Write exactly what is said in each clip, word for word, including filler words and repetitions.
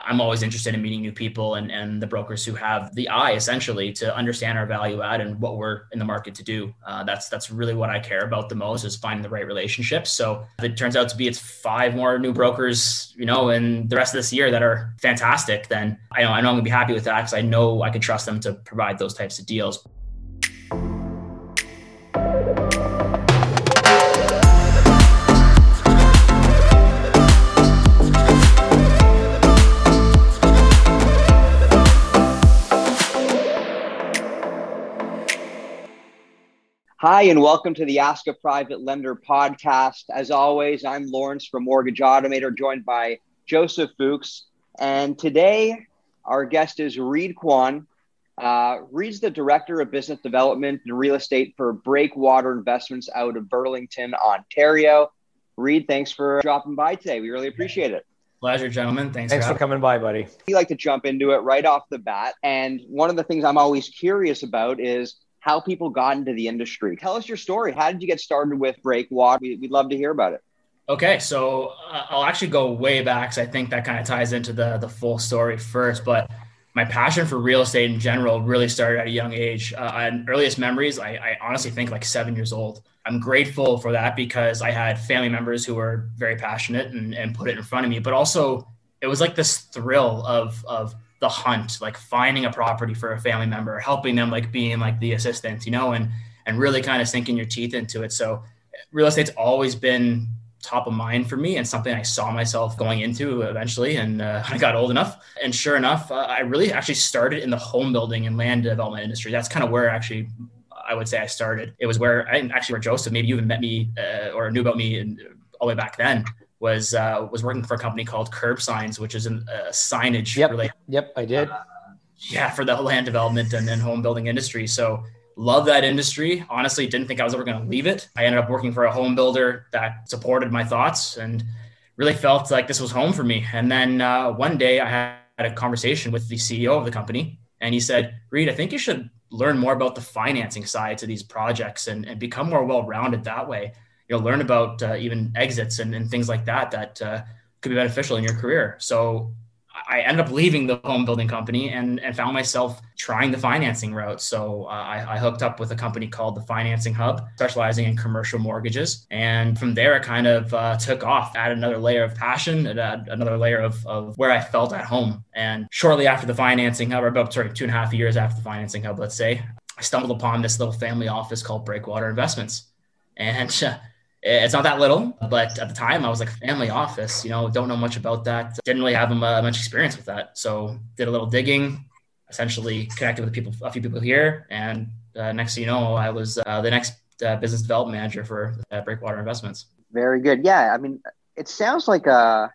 I'm always interested in meeting new people and, and the brokers who have the eye essentially to understand our value add and what we're in the market to do. Uh, that's that's really what I care about the most, is finding the right relationships. So if it turns out to be it's five more new brokers, you know, and the rest of this year that are fantastic, then I know I know I'm gonna be happy with that because I know I can trust them to provide those types of deals. Hi, and welcome to the Ask a Private Lender podcast. As always, I'm Lawrence from Mortgage Automator, joined by Joseph Fuchs. And today, our guest is Reid Kwan. Uh, Reid's the Director of Business Development and Real Estate for Breakwater Investments out of Burlington, Ontario. Reid, thanks for dropping by today. We really appreciate it. Pleasure, gentlemen. Thanks, Thanks for, for coming by, buddy. We like to jump into it right off the bat. And one of the things I'm always curious about is how people got into the industry. Tell us your story. How did you get started with Breakwater? We'd love to hear about it. Okay, so uh, I'll actually go way back because I think that kind of ties into the, the full story first. But my passion for real estate in general really started at a young age. Uh, and earliest memories, I, I honestly think like seven years old. I'm grateful for that because I had family members who were very passionate and, and put it in front of me. But also, it was like this thrill of of the hunt, like finding a property for a family member, helping them, like being like the assistant, you know, and, and really kind of sinking your teeth into it. So real estate's always been top of mind for me and something I saw myself going into eventually. And uh, I got old enough, and sure enough, uh, I really actually started in the home building and land development industry. That's kind of where actually I would say I started. It was where I actually, where Joseph, maybe you even met me uh, or knew about me in, all the way back then. was uh, was working for a company called Curb Signs, which is a uh, signage yep. related. Yep, I did. Uh, yeah, for the land development and, and home building industry. So love that industry. Honestly, didn't think I was ever going to leave it. I ended up working for a home builder that supported my thoughts and really felt like this was home for me. And then uh, one day I had a conversation with the C E O of the company, and he said, "Reid, I think you should learn more about the financing side to these projects and, and become more well-rounded that way. You'll learn about uh, even exits and, and things like that that uh, could be beneficial in your career." So I ended up leaving the home building company and, and found myself trying the financing route. So uh, I, I hooked up with a company called the Financing Hub, specializing in commercial mortgages. And from there, it kind of uh, took off, added another layer of passion, it added another layer of, of where I felt at home. And shortly after the Financing Hub, or about sorry, two and a half years after the Financing Hub, let's say, I stumbled upon this little family office called Breakwater Investments. And uh, it's not that little, but at the time I was like a family office, you know, don't know much about that. Didn't really have uh, much experience with that. So did a little digging, essentially connected with people, a few people here. And uh, next thing you know, I was uh, the next uh, business development manager for uh, Breakwater Investments. Very good. Yeah. I mean, it sounds like a,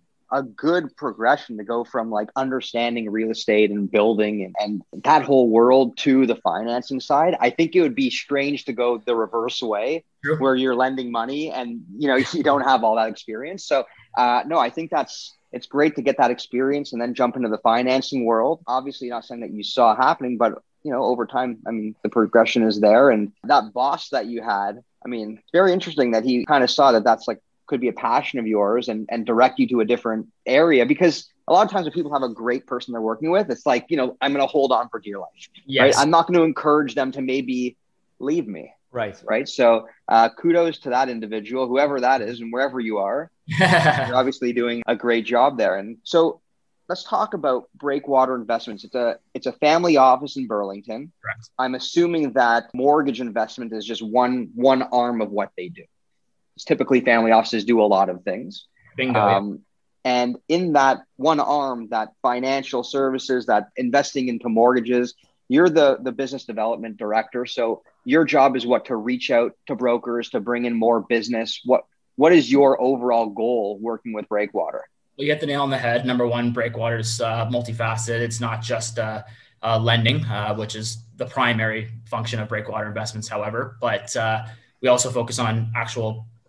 a good progression to go from like understanding real estate and building and, and that whole world to the financing side. I think it would be strange to go the reverse way. True. Where you're lending money and, you know, you don't have all that experience. So, uh, no, I think that's, it's great to get that experience and then jump into the financing world. Obviously not something that you saw happening, but, you know, over time, I mean, the progression is there. And that boss that you had, I mean, it's very interesting that he kind of saw that that's like, could be a passion of yours and, and direct you to a different area, because a lot of times when people have a great person they're working with, it's like, you know, I'm going to hold on for dear life. Yes. Right? I'm not going to encourage them to maybe leave me. Right. Right. So uh, kudos to that individual, whoever that is, and wherever you are, you're obviously doing a great job there. And so let's talk about Breakwater Investments. It's a it's a family office in Burlington. Correct. I'm assuming that mortgage investment is just one one arm of what they do. It's typically family offices do a lot of things. Bingo. Um, and in that one arm, that financial services, that investing into mortgages, you're the the business development director. So your job is what? To reach out to brokers, to bring in more business. What What is your overall goal working with Breakwater? Well, you hit the nail on the head. Number one, Breakwater is uh, multifaceted. It's not just uh, uh, lending, uh, which is the primary function of Breakwater Investments, however, but uh, we also focus on actual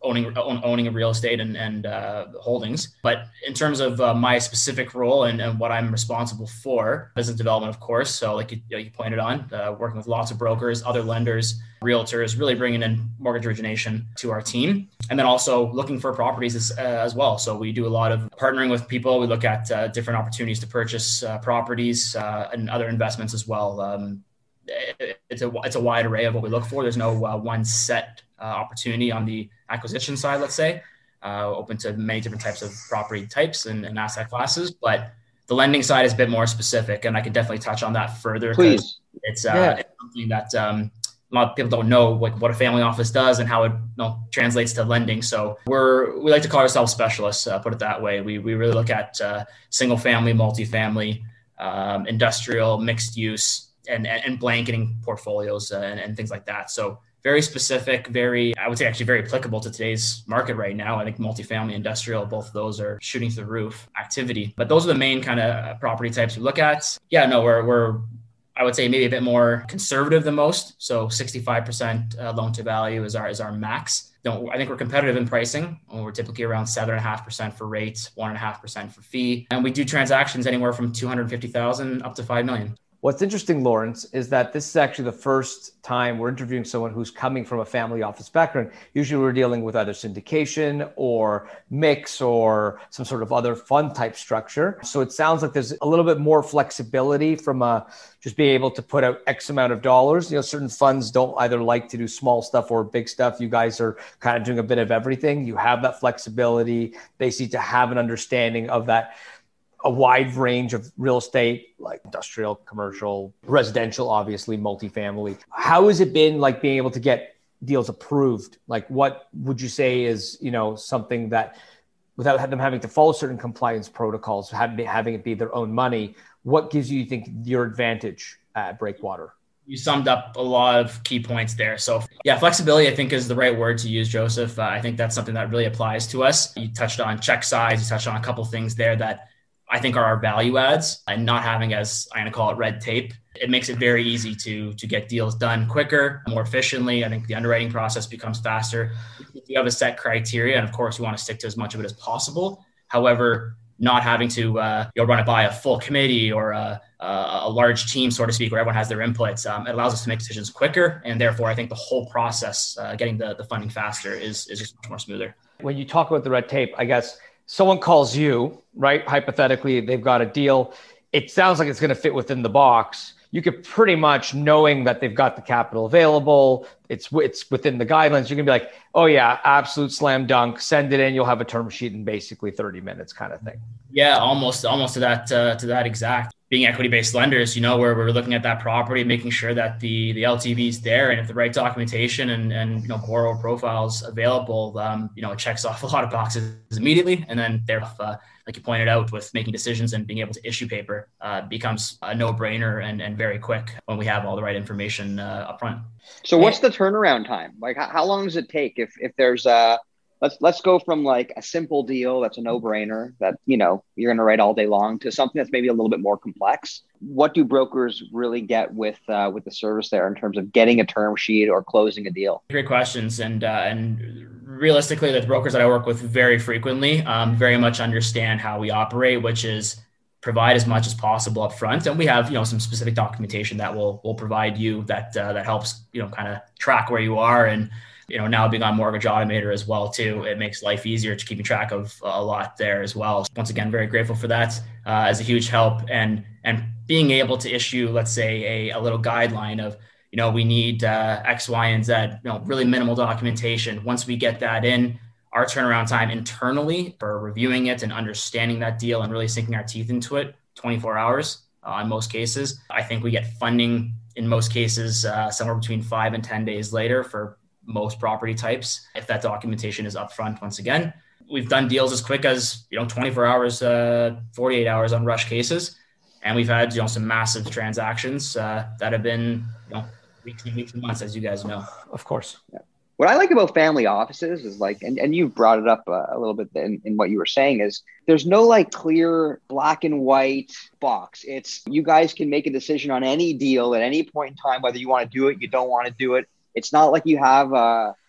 owning own, owning a real estate and, and uh, holdings. But in terms of uh, my specific role and, and what I'm responsible for, business development, of course. So like you, you pointed on, uh, working with lots of brokers, other lenders, realtors, really bringing in mortgage origination to our team. And then also looking for properties as, uh, as well. So we do a lot of partnering with people. We look at uh, different opportunities to purchase uh, properties uh, and other investments as well. Um, it, it's a it's a wide array of what we look for. There's no uh, one set uh, opportunity on the acquisition side, let's say, uh, open to many different types of property types and, and asset classes. But the lending side is a bit more specific, and I can definitely touch on that further. Please. It's, uh, yeah. it's something that um, a lot of people don't know what, what a family office does and how it, you know, translates to lending. So we're we like to call ourselves specialists, uh, put it that way. We we really look at uh, single family, multifamily, um, industrial, mixed use, and and, and blanketing portfolios uh, and, and things like that. So very specific, very, I would say actually very applicable to today's market right now. I think multifamily, industrial, both of those are shooting through the roof activity. But those are the main kind of property types we look at. Yeah, no, we're, we're I would say maybe a bit more conservative than most. So sixty-five percent uh, loan to value is our is our max. Don't, I think we're competitive in pricing. We're typically around seven point five percent for rates, one point five percent for fee. And we do transactions anywhere from two hundred fifty thousand up to five million. What's interesting, Lawrence, is that this is actually the first time we're interviewing someone who's coming from a family office background. Usually we're dealing with either syndication or mix or some sort of other fund type structure. So it sounds like there's a little bit more flexibility from a, just being able to put out X amount of dollars. You know, certain funds don't either like to do small stuff or big stuff. You guys are kind of doing a bit of everything. You have that flexibility. They seem to have an understanding of that, a wide range of real estate, like industrial, commercial, residential, obviously multifamily. How has it been like being able to get deals approved? Like what would you say is, you know, something that without them having to follow certain compliance protocols, having, having it be their own money, what gives you, you think, your advantage at Breakwater? You summed up a lot of key points there. So yeah, flexibility, I think, is the right word to use, Joseph. Uh, I think that's something that really applies to us. You touched on check size. You touched on a couple things there that I think are our value adds, and not having, as I'm going to call it, red tape. It makes it very easy to, to get deals done quicker, more efficiently. I think the underwriting process becomes faster. If you have a set criteria, and of course you want to stick to as much of it as possible. However, not having to uh, you know, run it by a full committee or a, a large team, so to speak, where everyone has their inputs, um, it allows us to make decisions quicker. And therefore, I think the whole process, uh, getting the, the funding faster is, is just much more smoother. When you talk about the red tape, I guess someone calls you, right? Hypothetically, they've got a deal. It sounds like it's going to fit within the box. You could pretty much, knowing that they've got the capital available, it's it's within the guidelines, you can be like, oh yeah, absolute slam dunk, send it in. You'll have a term sheet in basically thirty minutes kind of thing. Yeah, almost, almost to that, uh, to that exact. Being equity-based lenders, you know, where we're looking at that property, making sure that the the L T V is there, and if the right documentation and and you know borrower profiles available, um, you know, it checks off a lot of boxes immediately, and then there, uh, like you pointed out, with making decisions and being able to issue paper, uh, becomes a no-brainer and and very quick when we have all the right information uh, up front. So, what's the turnaround time? Like, how, how long does it take if if there's a Let's let's go from like a simple deal that's a no-brainer that, you know, you're going to write all day long to something that's maybe a little bit more complex. What do brokers really get with uh, with the service there in terms of getting a term sheet or closing a deal? Great questions. And uh, and realistically, the brokers that I work with very frequently um, very much understand how we operate, which is provide as much as possible up front. And we have, you know, some specific documentation that will will provide you that uh, that helps, you know, kind of track where you are. And you know, now being on Mortgage Automator as well, too, it makes life easier to keeping track of a lot there as well. So once again, very grateful for that uh, as a huge help. And and being able to issue, let's say, a, a little guideline of, you know, we need uh, X, Y, and Z, you know, really minimal documentation. Once we get that in, our turnaround time internally for reviewing it and understanding that deal and really sinking our teeth into it, twenty-four hours uh, in most cases. I think we get funding in most cases uh, somewhere between five and ten days later for most property types, if that documentation is upfront. Once again, we've done deals as quick as, you know, twenty-four hours, uh, forty-eight hours on rush cases. And we've had, you know, some massive transactions uh, that have been, you know, weeks and weeks and months, as you guys know. Of course. Yeah. What I like about family offices is like, and, and you've brought it up uh, a little bit in, in what you were saying, is there's no like clear black and white box. It's you guys can make a decision on any deal at any point in time, whether you want to do it, you don't want to do it. It's not like you have a,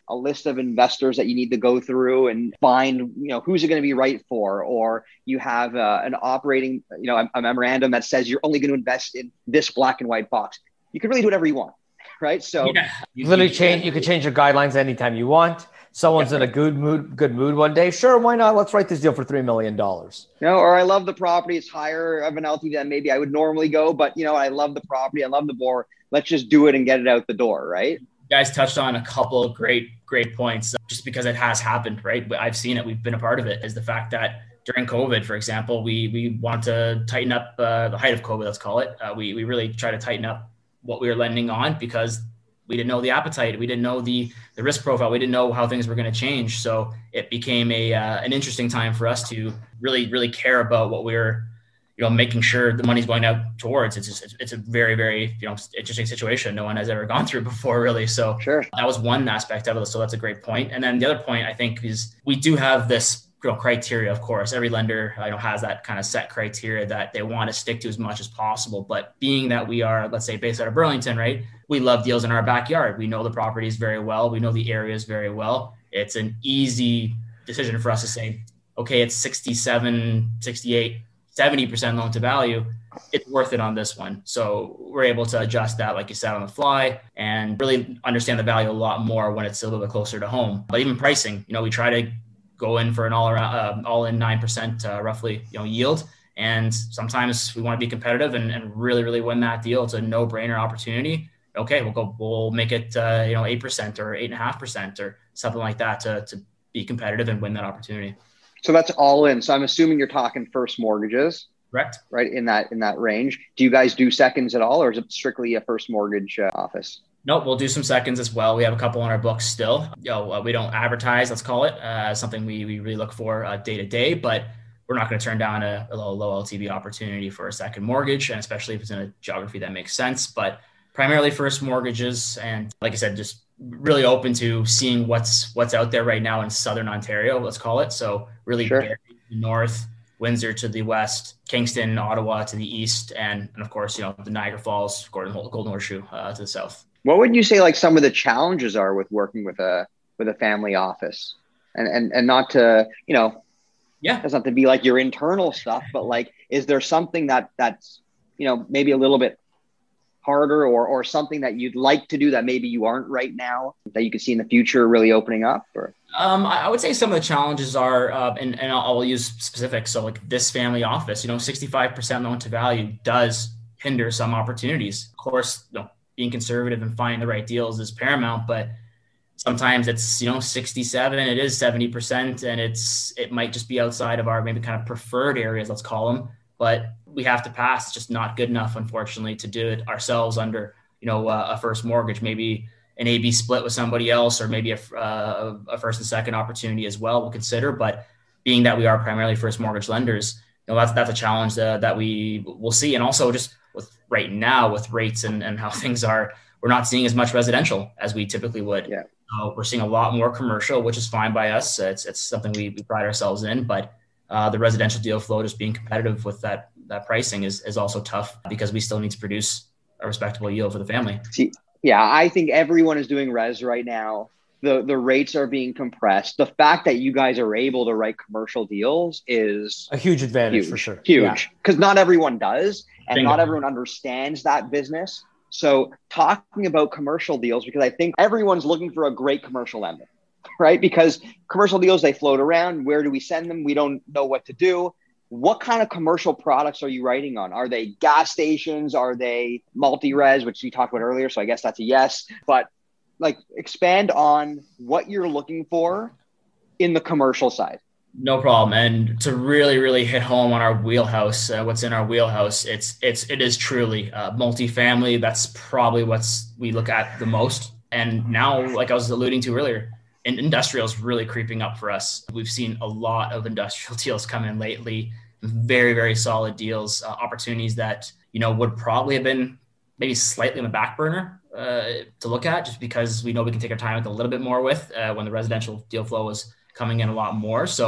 a list of investors that you need to go through and find, you know, who's it going to be right for, or you have uh, an operating, you know, a, a memorandum that says you're only going to invest in this black and white box. You can really do whatever you want, right? So yeah. you literally change, you can change your guidelines anytime you want. Someone's yeah. in a good mood, good mood one day. Sure, why not? Let's write this deal for three million dollars. You know, or I love the property. It's higher of an L T V than maybe I would normally go, but you know, I love the property. I love the bore. Let's just do it and get it out the door, right? You guys touched on a couple of great, great points just because it has happened, right? I've seen it. We've been a part of it. Is the fact that during COVID, for example, we we want to tighten up uh, the height of COVID, let's call it. Uh, we we really try to tighten up what we were lending on because we didn't know the appetite. We didn't know the the risk profile. We didn't know how things were going to change. So it became a uh, an interesting time for us to really, really care about what we're, you know, making sure the money's going out towards. It's just, it's, it's a very, very, you know, interesting situation. No one has ever gone through before, really. So sure. That was one aspect of it. So that's a great point. And then the other point, I think, is we do have this, you know, criteria. Of course, every lender, you know, has that kind of set criteria that they want to stick to as much as possible. But being that we are, let's say, based out of Burlington, right? We love deals in our backyard. We know the properties very well. We know the areas very well. It's an easy decision for us to say, okay, it's sixty-seven, sixty-eight, seventy percent loan to value. It's worth it on this one. So we're able to adjust that, like you said, on the fly and really understand the value a lot more when it's a little bit closer to home. But even pricing, you know, we try to go in for an all around, uh, all in nine percent uh, roughly, you know, yield. And sometimes we want to be competitive and, and really, really win that deal. It's a no brainer opportunity. Okay, we'll go, we'll make it, uh, you know, eight percent or eight and a half percent or something like that to, to be competitive and win that opportunity. So that's all in. So I'm assuming you're talking first mortgages. Correct. Right. In that, in that range. Do you guys do seconds at all, or is it strictly a first mortgage uh, office? Nope, we'll do some seconds as well. We have a couple on our books still. You know, uh, we don't advertise, let's call it, uh, something we, we really look for uh, day to day, but we're not going to turn down a, a low, low L T V opportunity for a second mortgage, and especially if it's in a geography that makes sense. But primarily first mortgages, and like I said, just really open to seeing what's what's out there right now in Southern Ontario, let's call it. So really sure. Barrie to the north, Windsor to the west, Kingston, Ottawa to the east, and, and of course, you know, the Niagara Falls, Golden, Golden Horseshoe uh, to the south. What would you say like some of the challenges are with working with a with a family office, and and and not to, you know, yeah, doesn't have to be like your internal stuff, but like, is there something that that's, you know, maybe a little bit harder, or or something that you'd like to do that maybe you aren't right now that you could see in the future really opening up? Or um, I would say some of the challenges are, uh, and and I'll, I'll use specifics. So like this family office, you know, sixty-five percent loan to value does hinder some opportunities. Of course, you know, being conservative and finding the right deals is paramount, but sometimes it's, you know, sixty-seven, it is seventy percent, and it's, it might just be outside of our maybe kind of preferred areas, let's call them, but we have to pass. It's just not good enough, unfortunately, to do it ourselves under, you know, uh, a first mortgage, maybe an A B split with somebody else, or maybe a, uh, a first and second opportunity as well, we'll consider. But being that we are primarily first mortgage lenders, you know, that's, that's a challenge uh, that we will see. And also just with right now with rates and, and how things are, we're not seeing as much residential as we typically would. Yeah. Uh, we're seeing a lot more commercial, which is fine by us. It's, it's something we, we pride ourselves in, but uh, the residential deal flow, just being competitive with that, that pricing is, is also tough because we still need to produce a respectable yield for the family. See, yeah, I think everyone is doing res right now. The the rates are being compressed. The fact that you guys are able to write commercial deals is a huge advantage huge, for sure. Huge. Because yeah. not everyone does, and Bingo. Not everyone understands that business. So talking about commercial deals, because I think everyone's looking for a great commercial lender, right? Because commercial deals, they float around. Where do we send them? We don't know what to do. What kind of commercial products are you writing on? Are they gas stations? Are they multi-res, which you talked about earlier? So I guess that's a yes. But like, expand on what you're looking for in the commercial side. No problem. And to really, really hit home on our wheelhouse, uh, what's in our wheelhouse, it's, it's, it is truly uh, multifamily. That's probably what's we look at the most. And now, like I was alluding to earlier, and industrial is really creeping up for us. We've seen a lot of industrial deals come in lately, very, very solid deals, uh, opportunities that, you know, would probably have been maybe slightly on the back burner uh, to look at, just because we know we can take our time with a little bit more with uh, when the residential deal flow was coming in a lot more. So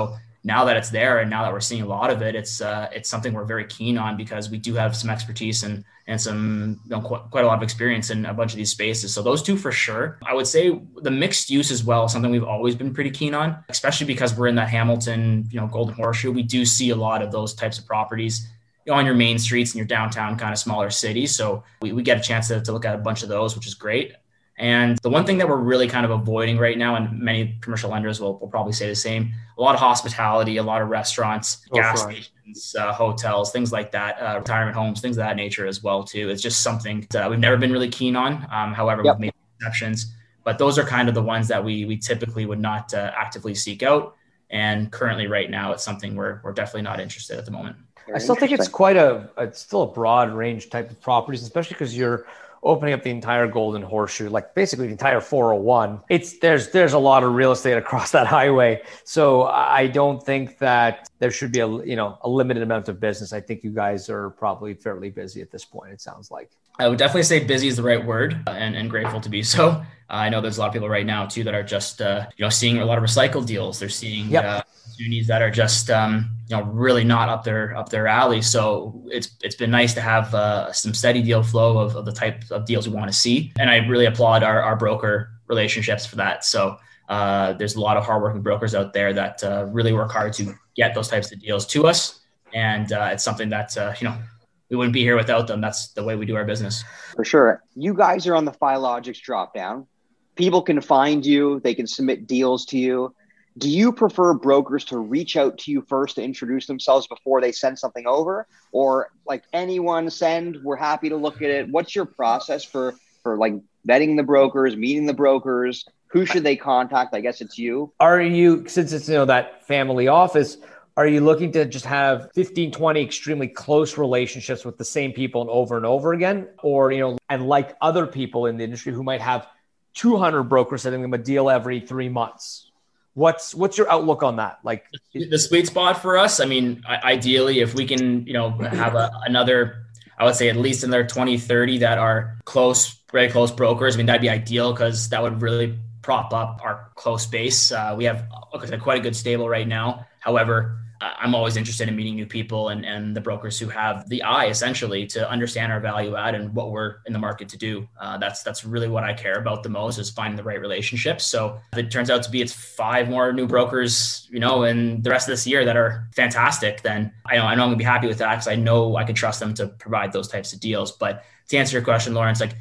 now that it's there and now that we're seeing a lot of it, it's uh, it's something we're very keen on because we do have some expertise and and some you know, quite, quite a lot of experience in a bunch of these spaces. So those two for sure. I would say the mixed use as well, something we've always been pretty keen on, especially because we're in that Hamilton, you know, Golden Horseshoe. We do see a lot of those types of properties on your main streets in your downtown kind of smaller cities. So we, we get a chance to, to look at a bunch of those, which is great. And the one thing that we're really kind of avoiding right now, and many commercial lenders will, will probably say the same, a lot of hospitality, a lot of restaurants, oh, gas right. stations, uh, hotels, things like that, uh, retirement homes, things of that nature as well too. It's just something that we've never been really keen on. Um, however, yep. we've made exceptions, but those are kind of the ones that we we typically would not uh, actively seek out. And currently right now, it's something we're we're definitely not interested at the moment. I still think it's quite a, it's still a broad range type of properties, especially because you're opening up the entire Golden Horseshoe, like basically the entire four oh one. It's there's there's a lot of real estate across that highway. So I don't think that there should be a you know a limited amount of business. I think you guys are probably fairly busy at this point, it sounds like. I would definitely say busy is the right word, and, and grateful to be so. Uh, I know there's a lot of people right now too that are just uh, you know seeing a lot of recycled deals. They're seeing yep. uh, opportunities that are just um, you know really not up their up their alley. So it's it's been nice to have uh, some steady deal flow of, of the type of deals we want to see, and I really applaud our, our broker relationships for that. So uh, there's a lot of hardworking brokers out there that uh, really work hard to get those types of deals to us, and uh, it's something that uh, you know. we wouldn't be here without them. That's the way we do our business. For sure. You guys are on the Filogix dropdown. People can find you. They can submit deals to you. Do you prefer brokers to reach out to you first to introduce themselves before they send something over? Or like anyone send, we're happy to look at it. What's your process for, for like vetting the brokers, meeting the brokers? Who should they contact? I guess it's you. Are you, since it's, you know, that family office, are you looking to just have fifteen, twenty extremely close relationships with the same people and over and over again? Or, you know, and like other people in the industry who might have two hundred brokers sending them a deal every three months? What's, what's your outlook on that? Like the sweet spot for us, I mean, ideally, if we can, you know, have a, another, I would say at least another twenty, thirty that are close, very close brokers. I mean, that'd be ideal because that would really prop up our close base. Uh, we have okay, quite a good stable right now. However, I'm always interested in meeting new people and, and the brokers who have the eye essentially to understand our value add and what we're in the market to do. Uh, that's that's really what I care about the most is finding the right relationships. So if it turns out to be it's five more new brokers, you know, and the rest of this year that are fantastic, then I know I know I'm gonna be happy with that because I know I can trust them to provide those types of deals. But to answer your question, Lawrence, like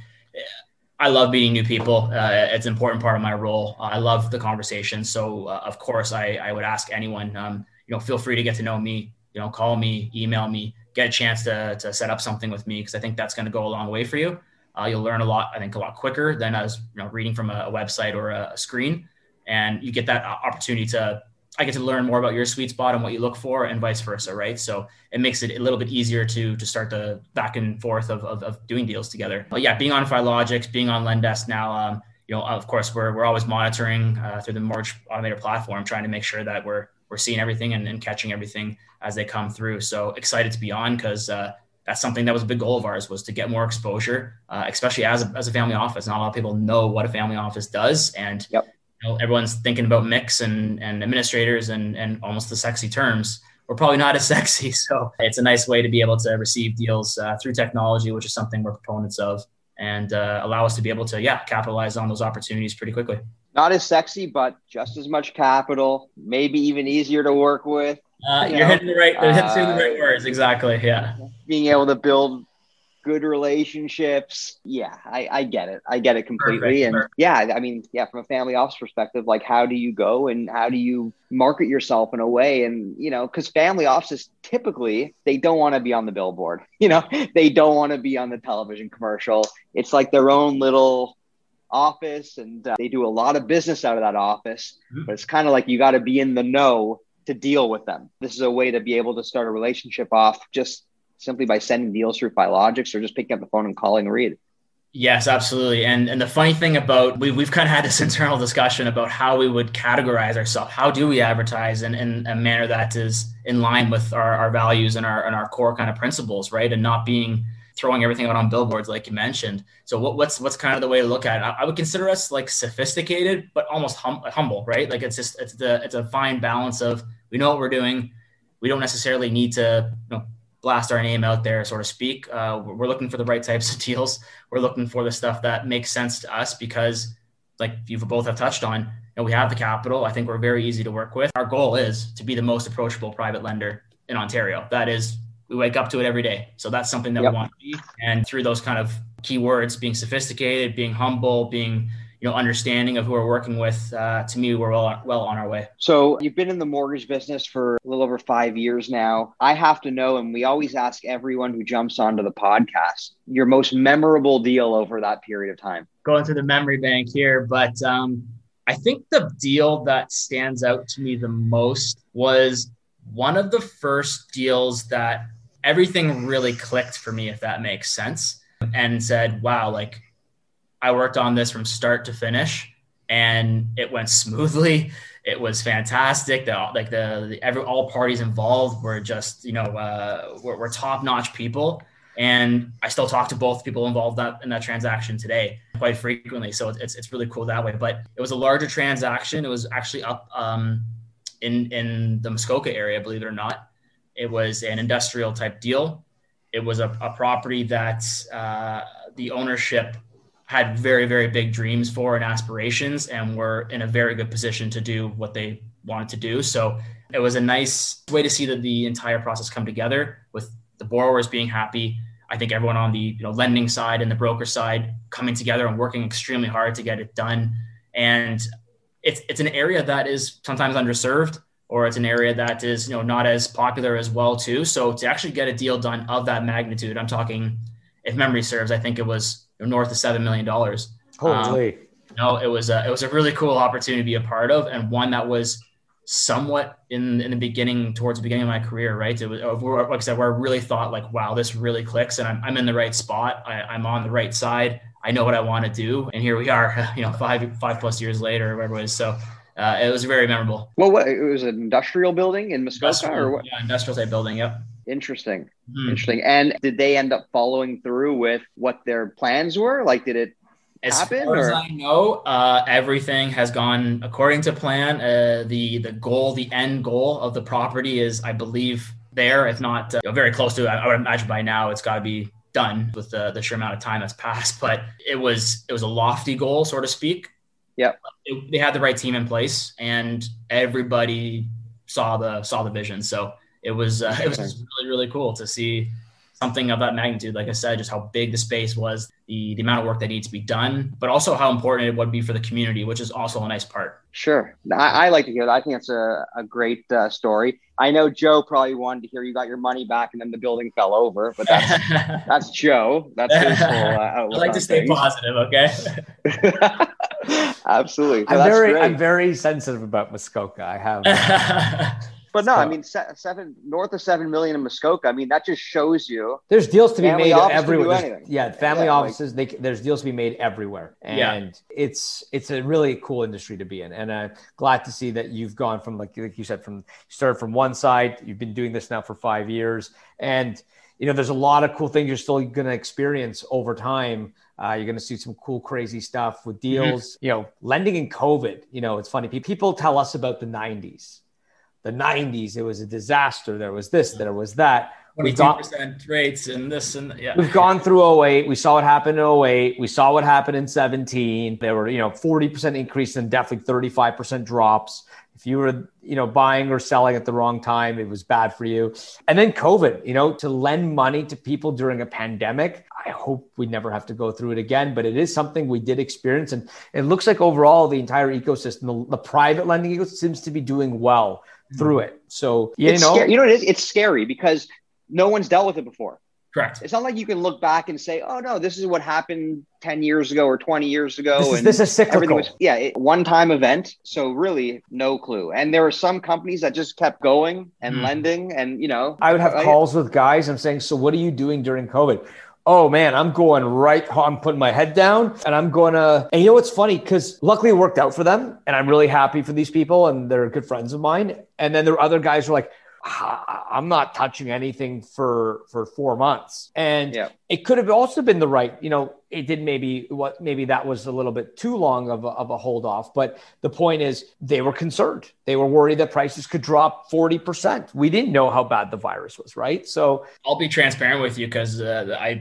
I love meeting new people. Uh, it's an important part of my role. Uh, I love the conversation. So uh, of course I, I would ask anyone, um, you know, feel free to get to know me, you know, call me, email me, get a chance to, to set up something with me. Cause I think that's going to go a long way for you. Uh, you'll learn a lot, I think a lot quicker than as, you know, reading from a, a website or a, a screen. And you get that opportunity to, I get to learn more about your sweet spot and what you look for and vice versa. Right. So it makes it a little bit easier to, to start the back and forth of, of, of doing deals together. But yeah, being on Filogix, being on Lendesk now, um, you know, of course we're, we're always monitoring uh, through the mortgage automator platform, trying to make sure that we're, we're seeing everything and, and catching everything as they come through. So excited to be on because uh, that's something that was a big goal of ours was to get more exposure, uh, especially as a, as a family office. Not a lot of people know what a family office does. And yep. you know, everyone's thinking about mix and, and administrators and, and almost the sexy terms. We're probably not as sexy. So it's a nice way to be able to receive deals uh, through technology, which is something we're proponents of and uh, allow us to be able to, yeah, capitalize on those opportunities pretty quickly. Not as sexy, but just as much capital, maybe even easier to work with. Uh, you you're know, hitting the right, uh, hitting the right words. Exactly. Yeah. Being able to build good relationships. Yeah, I, I get it. I get it completely. Perfect, and perfect. yeah, I mean, yeah, from a family office perspective, like how do you go and how do you market yourself in a way? And, you know, because family offices typically, they don't want to be on the billboard. You know, they don't want to be on the television commercial. It's like their own little office and uh, they do a lot of business out of that office, mm-hmm. but it's kind of like you got to be in the know to deal with them. This is a way to be able to start a relationship off just simply by sending deals through Filogix or just picking up the phone and calling Reed. Yes, absolutely. And and the funny thing about, we, we've kind of had this internal discussion about how we would categorize ourselves. How do we advertise in, in a manner that is in line with our, our values and our, and our core kind of principles, right? And not being throwing everything out on billboards, like you mentioned. So what, what's what's kind of the way to look at it? I, I would consider us like sophisticated, but almost hum, humble, right? Like it's just it's the it's a fine balance of we know what we're doing. We don't necessarily need to you know, blast our name out there, so to speak. Uh, we're looking for the right types of deals. We're looking for the stuff that makes sense to us because, like you both have touched on, you know, we have the capital. I think we're very easy to work with. Our goal is to be the most approachable private lender in Ontario. That is, we wake up to it every day. So that's something that yep. we want to be. And through those kind of keywords, being sophisticated, being humble, being you know, understanding of who we're working with, uh, to me, we're well, well on our way. So you've been in the mortgage business for a little over five years now. I have to know, and we always ask everyone who jumps onto the podcast, your most memorable deal over that period of time. Going through the memory bank here, but um, I think the deal that stands out to me the most was one of the first deals that everything really clicked for me, if that makes sense, and said, wow, like, I worked on this from start to finish and it went smoothly. It was fantastic. The, like the, the every, all parties involved were just, you know, uh, were, were top-notch people. And I still talk to both people involved that, in that transaction today quite frequently. So it's, it's really cool that way, but it was a larger transaction. It was actually up um, in, in the Muskoka area, believe it or not. It was an industrial type deal. It was a, a property that uh, the ownership had very, very big dreams for and aspirations, and were in a very good position to do what they wanted to do. So it was a nice way to see that the entire process come together with the borrowers being happy. I think everyone on the you know lending side and the broker side coming together and working extremely hard to get it done. And it's it's an area that is sometimes underserved, or it's an area that is you know not as popular as well too. So to actually get a deal done of that magnitude, I'm talking, if memory serves, I think it was north of seven million dollars. Holy. Um, no, it was a, it was a really cool opportunity to be a part of, and one that was somewhat in in the beginning, towards the beginning of my career, right? It was, like I said, where I really thought like, wow, this really clicks, and I'm I'm in the right spot. I, I'm on the right side. I know what I want to do, and here we are, you know, five five plus years later, or whatever it is. So uh, it was very memorable. Well, what, it was an industrial building in Muskoka, industrial, or what? Yeah, industrial type building. Yep. Interesting. Hmm. Interesting. And did they end up following through with what their plans were? Like, did it As happen? far or? as I know, uh, everything has gone according to plan. Uh, the the goal, the end goal of the property is, I believe, there, if not uh, very close to it. I would imagine by now it's got to be done with the, the sheer amount of time that's passed. But it was it was a lofty goal, so to speak. Yep. It, they had the right team in place, and everybody saw the saw the vision. So it was uh, it was just really really cool to see something of that magnitude. Like I said, just how big the space was, the, the amount of work that needs to be done, but also how important it would be for the community, which is also a nice part. Sure. I, I like to hear that. I think it's a, a great uh, story. I know Joe probably wanted to hear you got your money back and then the building fell over, but that's that's Joe. That's his whole uh, outlook. I like to stay things. positive, okay? Absolutely. So I'm that's very great. I'm very sensitive about Muskoka. I have But no, I mean, seven north of seven million in Muskoka. I mean, that just shows you there's deals to be family made office everywhere. can do anything. Yeah, family Yeah, offices. Like, they there's deals to be made everywhere, and Yeah. it's it's a really cool industry to be in. And I'm glad to see that you've gone from like like you said, from you started from one side. You've been doing this now for five years, and you know there's a lot of cool things you're still going to experience over time. Uh, you're going to see some cool, crazy stuff with deals. Mm-hmm. You know, lending in COVID. You know, it's funny. People tell us about the nineties. The nineties, it was a disaster. There was this, there was that. twenty-two percent rates and this and yeah. We've gone through oh eight. We saw what happened in oh eight. We saw what happened in seventeen. There were, you know, forty percent increase and definitely thirty-five percent drops. If you were, you know, buying or selling at the wrong time, it was bad for you. And then COVID, you know, to lend money to people during a pandemic. I hope we never have to go through it again, but it is something we did experience. And it looks like overall the entire ecosystem, the, the private lending ecosystem seems to be doing well through it. So, you it's know, scary. You know, it is, it's scary because no one's dealt with it before. Correct. It's not like you can look back and say, oh no, this is what happened ten years ago or twenty years ago. This is, and this is cyclical. was, yeah, it, one-time event. So really no clue. And there were some companies that just kept going and mm. lending and, you know. I would have I, calls with guys. I'm saying, so what are you doing during COVID? Oh man, I'm going right. I'm putting my head down and I'm going to, and you know, what's funny, because luckily it worked out for them and I'm really happy for these people and they're good friends of mine. And then there were other guys who are like, I'm not touching anything for, for four months. And yeah. it could have also been the right, you know, it did maybe what, maybe that was a little bit too long of a, of a hold off. But the point is they were concerned. They were worried that prices could drop forty percent. We didn't know how bad the virus was, right? So I'll be transparent with you because uh, I,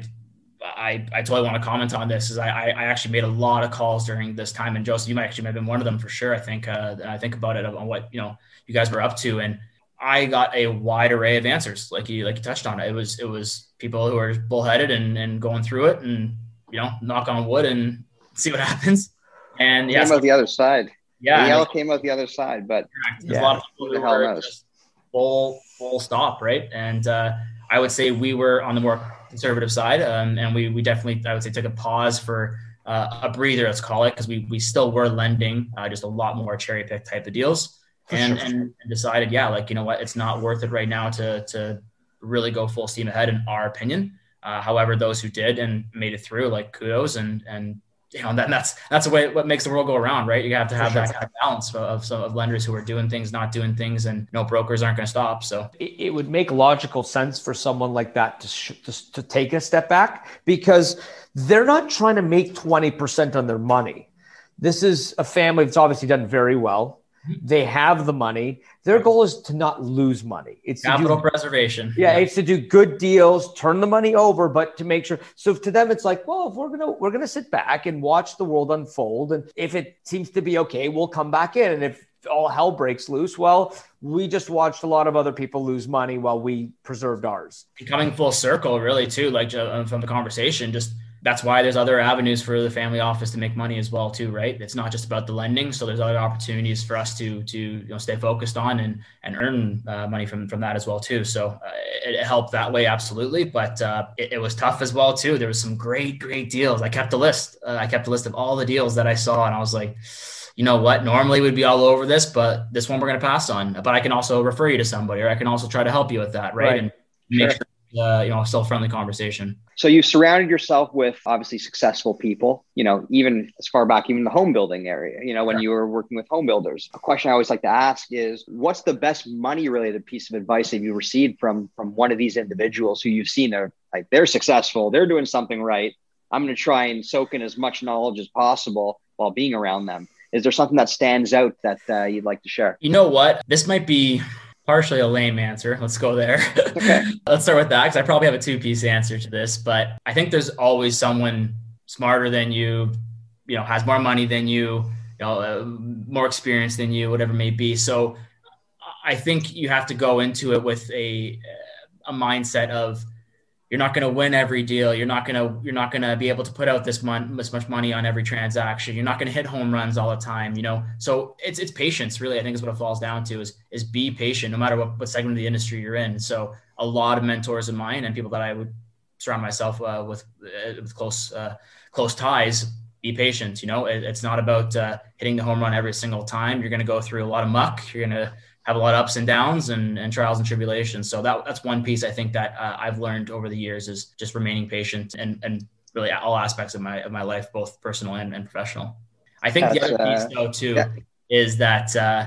I, I totally want to comment on this. Is I, I actually made a lot of calls during this time, and Joseph, you might actually have been one of them for sure. I think, uh, I think about it on what, you know, you guys were up to, and I got a wide array of answers. Like you, like you touched on it. It was, it was people who are bullheaded and, and going through it, and, you know, knock on wood and see what happens. And yeah, came so, out the other side. Yeah. The yellow came out the other side, but there's yeah. a lot of people who were just full, full stop. Right. And, uh, I would say we were on the more conservative side. Um, and we, we definitely, I would say, took a pause for uh, a breather, let's call it, because we, we still were lending uh, just a lot more cherry pick type of deals. And, sure. and and decided, yeah, like, you know what, it's not worth it right now to to really go full steam ahead, in our opinion. Uh, however, those who did and made it through, like, kudos, and and you know that that's that's the way what makes the world go around, right? You have to have sure. that kind of balance of, of some of lenders who are doing things, not doing things, and no brokers aren't going to stop. So it, it would make logical sense for someone like that to sh- to, to take a step back, because they're not trying to make twenty percent on their money. This is a family that's obviously done very well. They have the money. Their goal is to not lose money. It's capital do, preservation. Yeah, yeah, it's to do good deals, turn the money over, but to make sure. So to them, it's like, well, if we're gonna we're gonna sit back and watch the world unfold, and if it seems to be okay, we'll come back in. And if all hell breaks loose, well, we just watched a lot of other people lose money while we preserved ours. Coming full circle, really, too, like uh, from the conversation, just. That's why there's other avenues for the family office to make money as well, too, right? It's not just about the lending. So there's other opportunities for us to, to you know, stay focused on and, and earn uh, money from, from that as well, too. So uh, it, it helped that way. Absolutely. But uh, it, it was tough as well, too. There was some great, great deals. I kept a list. Uh, I kept a list of all the deals that I saw. And I was like, you know what, normally we'd be all over this, but this one we're going to pass on. But I can also refer you to somebody, or I can also try to help you with that. Right. right. And make sure. sure Uh, you know, still friendly conversation. So you've surrounded yourself with obviously successful people, you know, even as far back, even the home building area, you know, when sure. you were working with home builders. A question I always like to ask is, what's the best money related piece of advice that you received from, from one of these individuals who you've seen are like, they're successful, they're doing something right. I'm going to try and soak in as much knowledge as possible while being around them. Is there something that stands out that uh, you'd like to share? You know what? This might be partially a lame answer. Let's go there. Okay. Let's start with that, because I probably have a two-piece answer to this, but I think there's always someone smarter than you, you know, has more money than you, you know, uh, more experience than you, whatever it may be. So I think you have to go into it with a a mindset of, you're not going to win every deal. You're not going to, you're not going to be able to put out this, mon- this much money on every transaction. You're not going to hit home runs all the time, you know? So it's, it's patience, really, I think is what it falls down to, is, is be patient no matter what, what segment of the industry you're in. So a lot of mentors of mine and people that I would surround myself uh, with, uh, with close, uh, close ties, be patient. You know, it, it's not about uh, hitting the home run every single time. You're going to go through a lot of muck. You're going to have a lot of ups and downs and, and trials and tribulations. So that that's one piece I think that uh, I've learned over the years, is just remaining patient and, and really all aspects of my, of my life, both personal and, and professional. I think that's, the other piece uh, though, too, yeah. is that uh,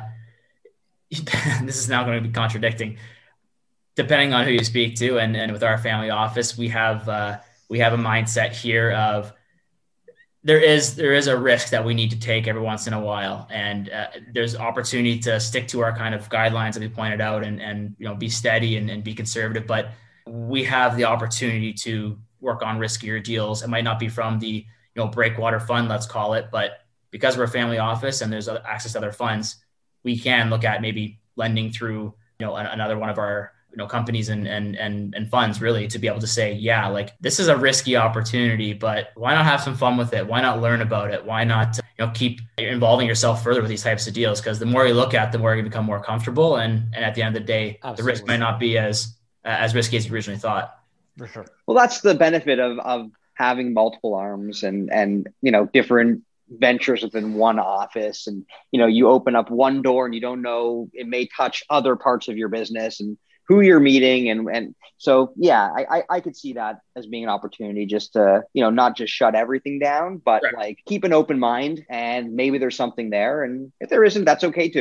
this is now going to be contradicting, depending on who you speak to. And, and with our family office, we have, uh, we have a mindset here of, There is there is a risk that we need to take every once in a while, and uh, there's opportunity to stick to our kind of guidelines that we pointed out, and and you know be steady and, and be conservative. But we have the opportunity to work on riskier deals. It might not be from the you know breakwater fund, let's call it, but because we're a family office and there's access to other funds, we can look at maybe lending through you know another one of our you know, companies and, and, and, and funds, really, to be able to say, yeah, like, this is a risky opportunity, but why not have some fun with it? Why not learn about it? Why not, you know, keep involving yourself further with these types of deals? Because the more you look at, the more you become more comfortable. And, and at the end of the day, Absolutely. The risk might not be as, uh, as risky as you originally thought. For sure. Well, that's the benefit of, of having multiple arms and, and, you know, different ventures within one office. And, you know, you open up one door and you don't know, it may touch other parts of your business and who you're meeting. And, and so, yeah, I, I, I could see that as being an opportunity just to, you know, not just shut everything down, but right. like keep an open mind, and maybe there's something there. And if there isn't, that's okay too.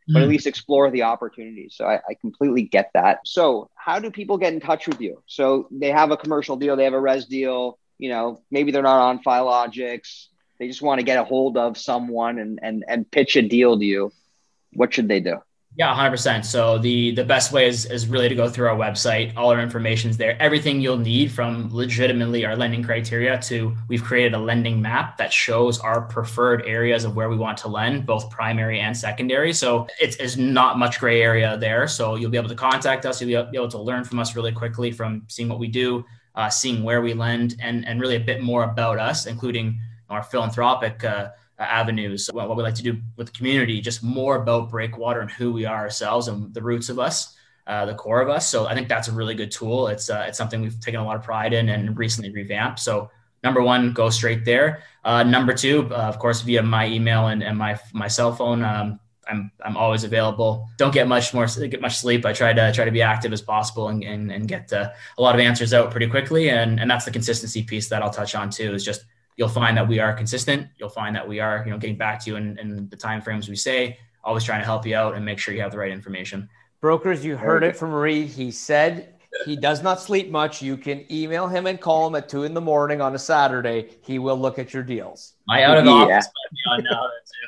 but at Mm. least explore the opportunities. So I, I completely get that. So how do people get in touch with you? So they have a commercial deal, they have a res deal, you know, maybe they're not on Filogix. They just want to get a hold of someone and, and, and pitch a deal to you. What should they do? Yeah, one hundred percent. So the the best way is is really to go through our website. All our information's there. Everything you'll need, from legitimately our lending criteria to we've created a lending map that shows our preferred areas of where we want to lend, both primary and secondary. So it's, it's not much gray area there. So you'll be able to contact us. You'll be able to learn from us really quickly from seeing what we do, uh, seeing where we lend, and and really a bit more about us, including our philanthropic uh, Uh, avenues, what, what we like to do with the community, just more about Breakwater and who we are ourselves and the roots of us, uh, the core of us. So I think that's a really good tool. It's uh, it's something we've taken a lot of pride in and recently revamped. So number one, go straight there. Uh, number two, uh, of course, via my email and, and my my cell phone. Um, I'm I'm always available. Don't get much more get much sleep. I try to try to be active as possible and and, and get uh, a lot of answers out pretty quickly. And and that's the consistency piece that I'll touch on too. Is just you'll find that we are consistent. You'll find that we are, you know, getting back to you in, in the timeframes we say, always trying to help you out and make sure you have the right information. Brokers, you heard it from Reid. He said he does not sleep much. You can email him and call him at two in the morning on a Saturday. He will look at your deals. My out of the Yeah. office might be on now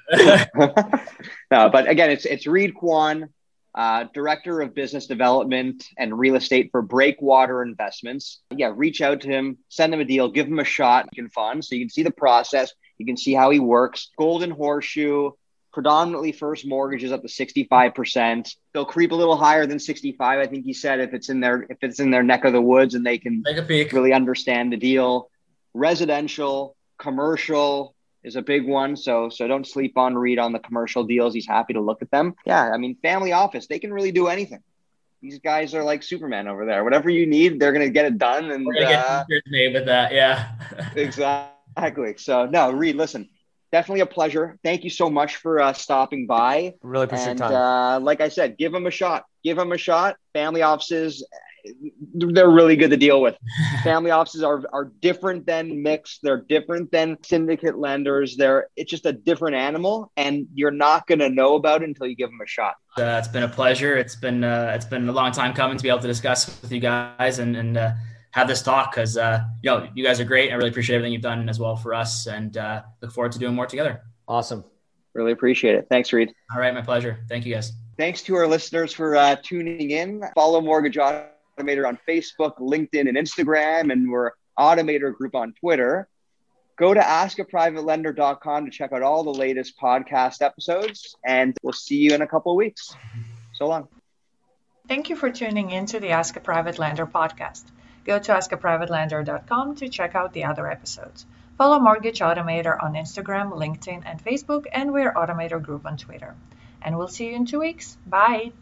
too. No, but again, it's it's Reid Kwan, uh, Director of Business Development and Real Estate for Breakwater Investments. Yeah, reach out to him, send him a deal, give him a shot. You can fund so you can see the process. You can see how he works. Golden Horseshoe, predominantly first mortgages up to sixty-five percent. They'll creep a little higher than sixty-five. I think he said if it's in their if it's in their neck of the woods and they can Take a peek. really understand the deal. Residential, commercial is a big one. So so don't sleep on Reid on the commercial deals. He's happy to look at them. Yeah, I mean, family office, they can really do anything. These guys are like Superman over there. Whatever you need, they're going to get it done. And We're gonna get uh, t-shirts made with that. Yeah. exactly. So no, Reid, listen, definitely a pleasure. Thank you so much for uh, stopping by. Really appreciate And your time. uh, like I said, give them a shot. Give them a shot. Family offices, they're really good to deal with. Family offices are are different than mixed. They're different than syndicate lenders. They're it's just a different animal, and you're not going to know about it until you give them a shot. Uh, it's been a pleasure. It's been uh, it's been a long time coming to be able to discuss with you guys and and uh, have this talk because uh, you know you guys are great. I really appreciate everything you've done as well for us, and uh, look forward to doing more together. Awesome. Really appreciate it. Thanks, Reid. All right, my pleasure. Thank you, guys. Thanks to our listeners for uh, tuning in. Follow Mortgage Automator on Facebook, LinkedIn, and Instagram, and we're Automator Group on Twitter. Go to ask a private lender dot com to check out all the latest podcast episodes, and we'll see you in a couple of weeks. So long. Thank you for tuning in to the Ask a Private Lender podcast. Go to ask a private lender dot com to check out the other episodes. Follow Mortgage Automator on Instagram, LinkedIn, and Facebook, and we're Automator Group on Twitter. And we'll see you in two weeks. Bye.